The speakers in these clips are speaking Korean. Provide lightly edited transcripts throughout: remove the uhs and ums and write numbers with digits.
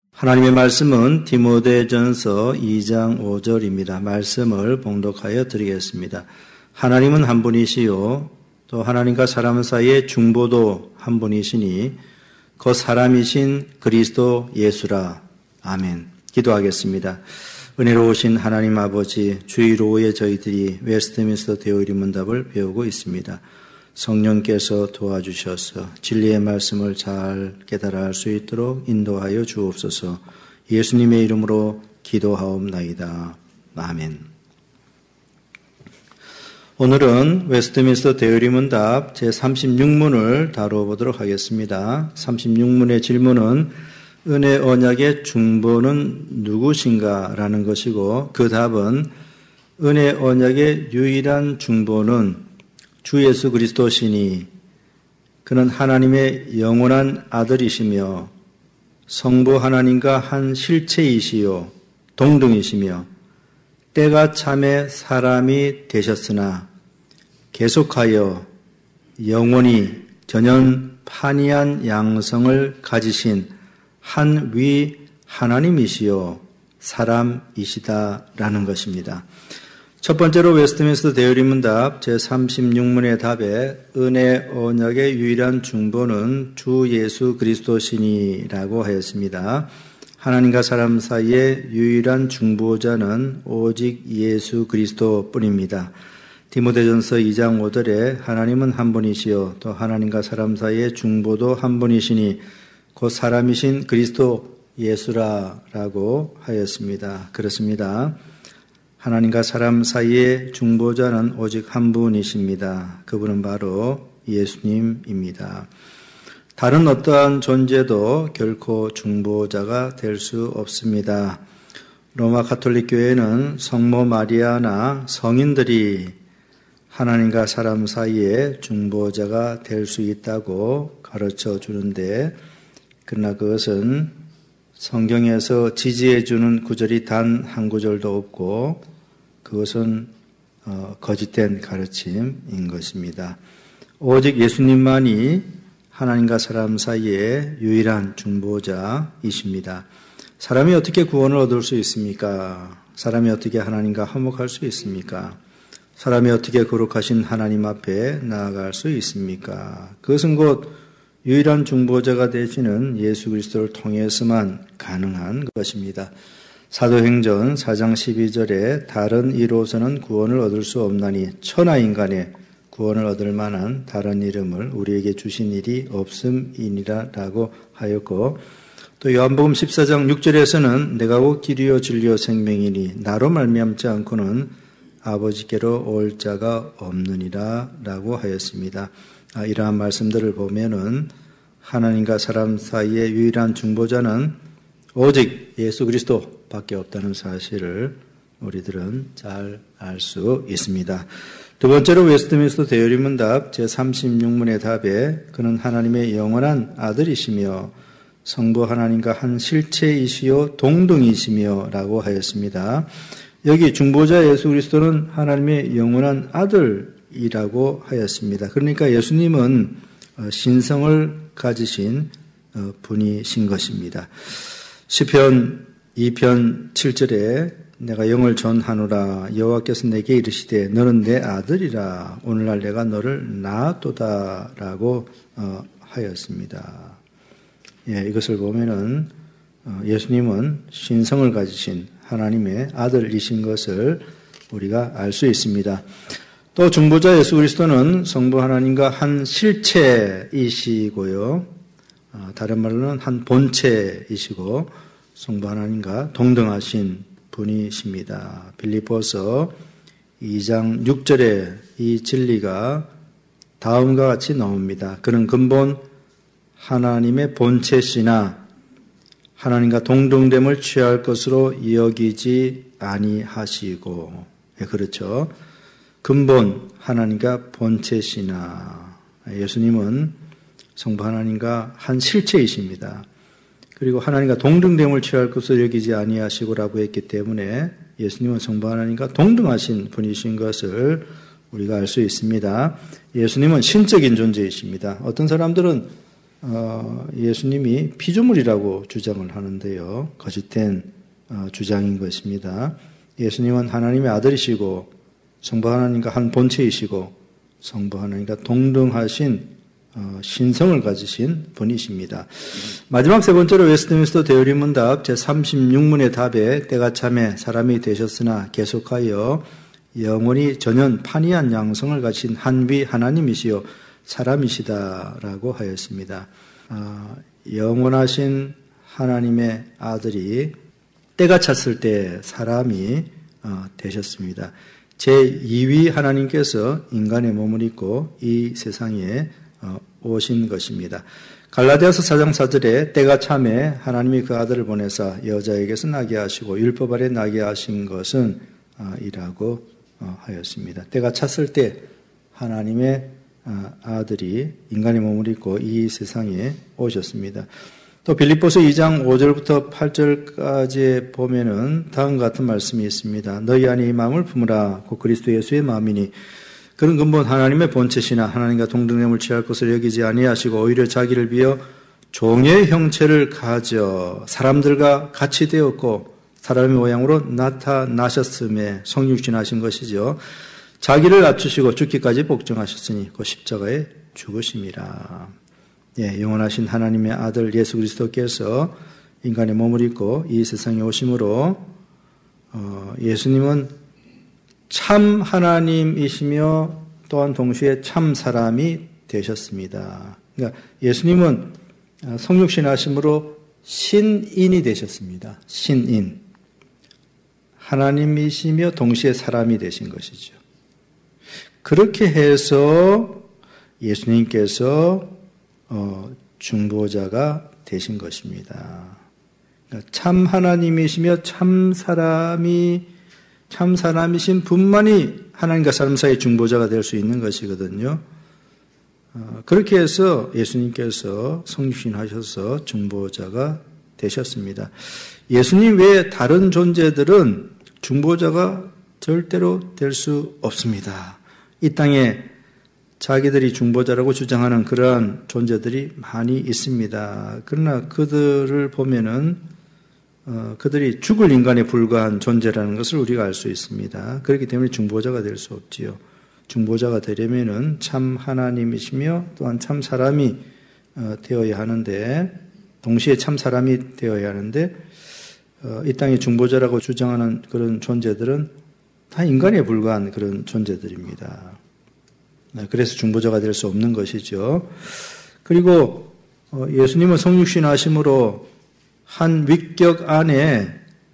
하나님의 말씀은 디모데전서 2장 5절입니다. 말씀을 봉독하여 드리겠습니다. 하나님은 한 분이시요 또 하나님과 사람 사이의 중보도 한 분이시니 그 사람이신 그리스도 예수라. 아멘. 기도하겠습니다. 은혜로우신 하나님 아버지, 주일 오후에 저희들이 웨스트민스터 대의리 문답을 배우고 있습니다. 성령께서 도와주셔서 진리의 말씀을 잘 깨달아 할 수 있도록 인도하여 주옵소서. 예수님의 이름으로 기도하옵나이다. 아멘. 오늘은 웨스트민스터 대의리 문답 제36문을 다뤄보도록 하겠습니다. 36문의 질문은 은혜 언약의 중보는 누구신가? 라는 것이고 그 답은 은혜 언약의 유일한 중보는 주 예수 그리스도시니 그는 하나님의 영원한 아들이시며 성부 하나님과 한 실체이시요 동등이시며 때가 참에 사람이 되셨으나 계속하여 영원히 전연판이한 양성을 가지신 한 위 하나님이시요 사람이시다라는 것입니다. 첫 번째로 웨스트민스터 대의리 문답 제36문의 답에 은혜 언약의 유일한 중보는 주 예수 그리스도시니라고 하였습니다. 하나님과 사람 사이의 유일한 중보자는 오직 예수 그리스도뿐입니다. 디모데전서 2장 5절에 하나님은 한 분이시요 또 하나님과 사람 사이의 중보도 한 분이시니 그 사람이신 그리스도 예수라라고 하였습니다. 그렇습니다. 하나님과 사람 사이의 중보자는 오직 한 분이십니다. 그분은 바로 예수님입니다. 다른 어떠한 존재도 결코 중보자가 될 수 없습니다. 로마 가톨릭 교회는 성모 마리아나 성인들이 하나님과 사람 사이의 중보자가 될 수 있다고 가르쳐 주는데 그러나 그것은 성경에서 지지해 주는 구절이 단 한 구절도 없고 그것은 거짓된 가르침인 것입니다. 오직 예수님만이 하나님과 사람 사이의 유일한 중보자이십니다. 사람이 어떻게 구원을 얻을 수 있습니까? 사람이 어떻게 하나님과 화목할 수 있습니까? 사람이 어떻게 거룩하신 하나님 앞에 나아갈 수 있습니까? 그것은 곧 유일한 중보자가 되시는 예수 그리스도를 통해서만 가능한 것입니다. 사도행전 4장 12절에 다른 이로서는 구원을 얻을 수 없나니 천하인간의 구원을 얻을 만한 다른 이름을 우리에게 주신 일이 없음이니라 라고 하였고 또 요한복음 14장 6절에서는 내가 곧 길이요 진리요 생명이니 나로 말미암지 않고는 아버지께로 올 자가 없느니라 라고 하였습니다. 이러한 말씀들을 보면은 하나님과 사람 사이의 유일한 중보자는 오직 예수 그리스도 밖에 없다는 사실을 우리들은 잘 알 수 있습니다. 두 번째로 웨스트민스터 대의리 문답 제36문의 답에 그는 하나님의 영원한 아들이시며 성부 하나님과 한 실체이시요 동등이시며 라고 하였습니다. 여기 중보자 예수 그리스도는 하나님의 영원한 아들이라고 하였습니다. 그러니까 예수님은 신성을 가지신 분이신 것입니다. 시편 2편 7절에 내가 영을 전하노라 여호와께서 내게 이르시되 너는 내 아들이라 오늘날 내가 너를 낳았도다 라고 하였습니다. 이것을 보면은 예수님은 신성을 가지신 하나님의 아들이신 것을 우리가 알 수 있습니다. 또 중보자 예수 그리스도는 성부 하나님과 한 실체이시고요. 다른 말로는 한 본체이시고 성부 하나님과 동등하신 분이십니다. 빌립보서 2장 6절에 이 진리가 다음과 같이 나옵니다. 그는 근본 하나님의 본체시나 하나님과 동등됨을 취할 것으로 여기지 아니하시고 그렇죠. 근본 하나님과 본체시나 예수님은 성부 하나님과 한 실체이십니다. 그리고 하나님과 동등됨을 취할 것을 여기지 아니하시고라고 했기 때문에 예수님은 성부 하나님과 동등하신 분이신 것을 우리가 알 수 있습니다. 예수님은 신적인 존재이십니다. 어떤 사람들은 예수님이 피조물이라고 주장을 하는데요. 거짓된 주장인 것입니다. 예수님은 하나님의 아들이시고 성부 하나님과 한 본체이시고 성부 하나님과 동등하신 신성을 가지신 분이십니다. 마지막 세 번째로 웨스트민스터 대의문답 제36문의 답에 때가 참에 사람이 되셨으나 계속하여 영원히 전연 판이한 양성을 가진 한위 하나님이시요 사람이시다라고 하였습니다. 영원하신 하나님의 아들이 때가 찼을 때 사람이 되셨습니다. 제2위 하나님께서 인간의 몸을 입고 이 세상에 오신 것입니다. 갈라디아서 4장 4절에 때가 참에 하나님이 그 아들을 보내사 여자에게서 나게 하시고 율법 아래 나게 하신 것은 이라고 하였습니다. 때가 찼을 때 하나님의 아들이 인간의 몸을 입고 이 세상에 오셨습니다. 또 빌립보서 2장 5절부터 8절까지 보면은 다음과 같은 말씀이 있습니다. 너희 안에 이 마음을 품으라 곧 그리스도 예수의 마음이니 그런 근본 하나님의 본체시나 하나님과 동등됨을 취할 것을 여기지 아니하시고 오히려 자기를 비어 종의 형체를 가져 사람들과 같이 되었고 사람의 모양으로 나타나셨음에 성육신하신 것이죠. 자기를 낮추시고 죽기까지 복종하셨으니 그 십자가에 죽으심이라. 영원하신 하나님의 아들 예수 그리스도께서 인간의 몸을 입고 이 세상에 오심으로 예수님은 참 하나님이시며 또한 동시에 참 사람이 되셨습니다. 그러니까 예수님은 성육신하심으로 신인이 되셨습니다. 신인. 하나님이시며 동시에 사람이 되신 것이죠. 그렇게 해서 예수님께서 중보자가 되신 것입니다. 그러니까 참 하나님이시며 참 사람이신 분만이 하나님과 사람 사이의 중보자가 될 수 있는 것이거든요. 그렇게 해서 예수님께서 성육신하셔서 중보자가 되셨습니다. 예수님 외에 다른 존재들은 중보자가 절대로 될 수 없습니다. 이 땅에 자기들이 중보자라고 주장하는 그러한 존재들이 많이 있습니다. 그러나 그들을 보면은 그들이 죽을 인간에 불과한 존재라는 것을 우리가 알 수 있습니다. 그렇기 때문에 중보자가 될 수 없지요. 중보자가 되려면은 참 하나님이시며 또한 참 사람이 되어야 하는데 동시에 참 사람이 되어야 하는데 이 땅에 중보자라고 주장하는 그런 존재들은 다 인간에 불과한 그런 존재들입니다. 그래서 중보자가 될 수 없는 것이죠. 그리고 예수님은 성육신하심으로 한 위격 안에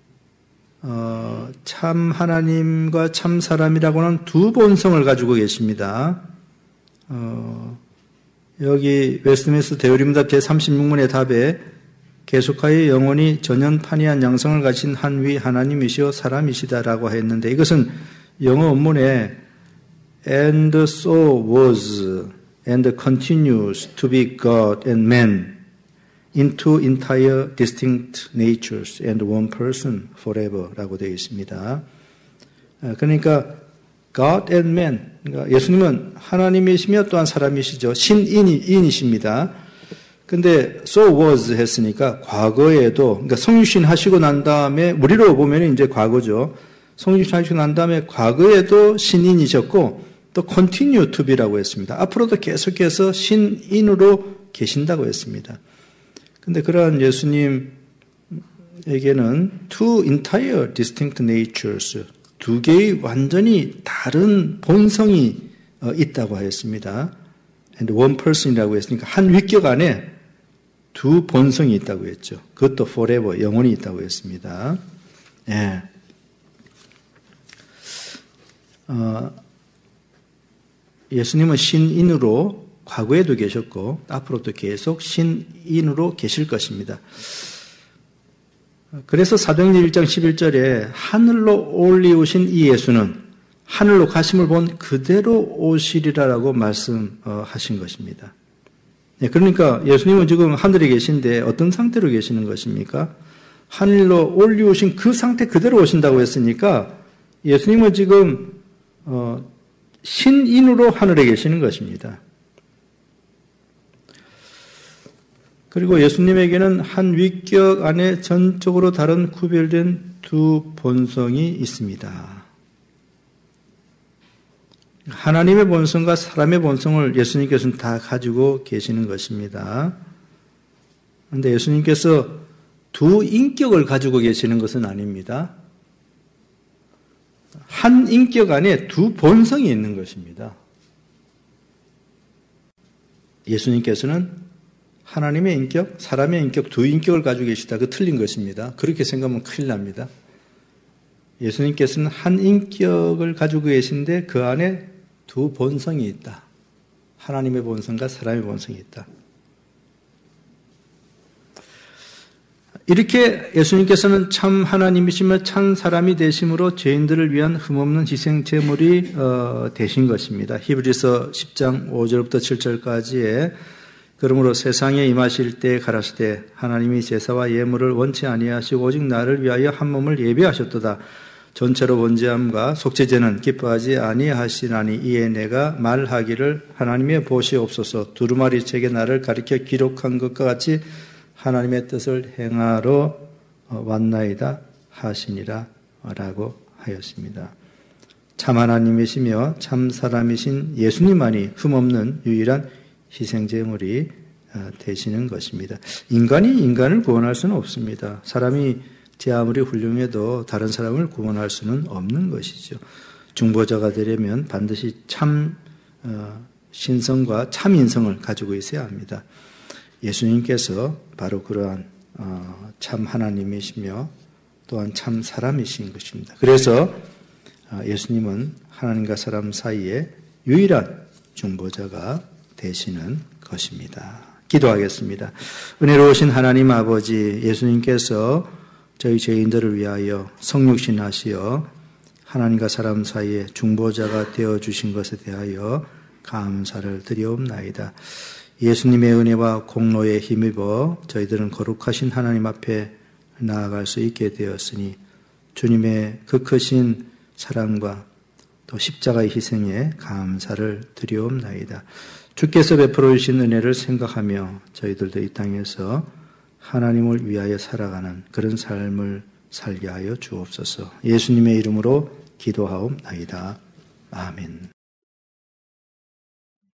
참 하나님과 참 사람이라고 하는 두 본성을 가지고 계십니다. 여기 웨스트민스터 대의문답 제36문의 답에 계속하여 영원히 전연판이한 양성을 가진 한위 하나님이시오 사람이시다라고 했는데 이것은 영어 원문에 and so was and continues to be God and man in two entire distinct natures and one person forever 라고 되어 있습니다. 그러니까 God and man, 그러니까 예수님은 하나님이시며 또한 사람이시죠. 신인이십니다. 근데 so was 했으니까 과거에도, 그러니까 성육신 하시고 난 다음에 우리로 보면 이제 과거죠. 성육신 하시고 난 다음에 과거에도 신인이셨고 또 continue to be라고 했습니다. 앞으로도 계속해서 신인으로 계신다고 했습니다. 근데 그러한 예수님에게는 two entire distinct natures, 두 개의 완전히 다른 본성이 있다고 하였습니다. and one person이라고 했으니까 한 위격 안에 두 본성이 있다고 했죠. 그것도 forever, 영원히 있다고 했습니다. 예. 예수님은 신인으로 과거에도 계셨고 앞으로도 계속 신인으로 계실 것입니다. 그래서 사도행전 1장 11절에 하늘로 올리우신 이 예수는 하늘로 가심을 본 그대로 오시리라라고 말씀하신 것입니다. 그러니까 예수님은 지금 하늘에 계신데 어떤 상태로 계시는 것입니까? 하늘로 올리우신 그 상태 그대로 오신다고 했으니까 예수님은 지금 신인으로 하늘에 계시는 것입니다. 그리고 예수님에게는 한 위격 안에 전적으로 다른 구별된 두 본성이 있습니다. 하나님의 본성과 사람의 본성을 예수님께서는 다 가지고 계시는 것입니다. 그런데 예수님께서 두 인격을 가지고 계시는 것은 아닙니다. 한 인격 안에 두 본성이 있는 것입니다. 예수님께서는 하나님의 인격, 사람의 인격, 두 인격을 가지고 계시다. 그 틀린 것입니다. 그렇게 생각하면 큰일 납니다. 예수님께서는 한 인격을 가지고 계신데 그 안에 두 본성이 있다. 하나님의 본성과 사람의 본성이 있다. 이렇게 예수님께서는 참 하나님이시며 참 사람이 되심으로 죄인들을 위한 흠없는 희생 제물이 되신 것입니다. 히브리서 10장 5절부터 7절까지에 그러므로 세상에 임하실 때 가라사대 하나님이 제사와 예물을 원치 아니하시고 오직 나를 위하여 한 몸을 예비하셨도다. 전체로 번제함과 속죄제는 기뻐하지 아니하시나니 이에 내가 말하기를 하나님의 보시옵소서 두루마리 책에 나를 가리켜 기록한 것과 같이 하나님의 뜻을 행하러 왔나이다 하시니라 라고 하였습니다. 참 하나님이시며 참 사람이신 예수님만이 흠없는 유일한 희생제물이 되시는 것입니다. 인간이 인간을 구원할 수는 없습니다. 사람이 제 아무리 훌륭해도 다른 사람을 구원할 수는 없는 것이죠. 중보자가 되려면 반드시 참 신성과 참 인성을 가지고 있어야 합니다. 예수님께서 바로 그러한 참 하나님이시며 또한 참 사람이신 것입니다. 그래서 예수님은 하나님과 사람 사이에 유일한 중보자가 되시는 것입니다. 기도하겠습니다. 은혜로우신 하나님 아버지, 예수님께서 저희 죄인들을 위하여 성육신하시어 하나님과 사람 사이에 중보자가 되어주신 것에 대하여 감사를 드리옵나이다. 예수님의 은혜와 공로에 힘입어 저희들은 거룩하신 하나님 앞에 나아갈 수 있게 되었으니 주님의 그 크신 사랑과 또 십자가의 희생에 감사를 드리옵나이다. 주께서 베풀어 주신 은혜를 생각하며 저희들도 이 땅에서 하나님을 위하여 살아가는 그런 삶을 살게 하여 주옵소서. 예수님의 이름으로 기도하옵나이다. 아멘.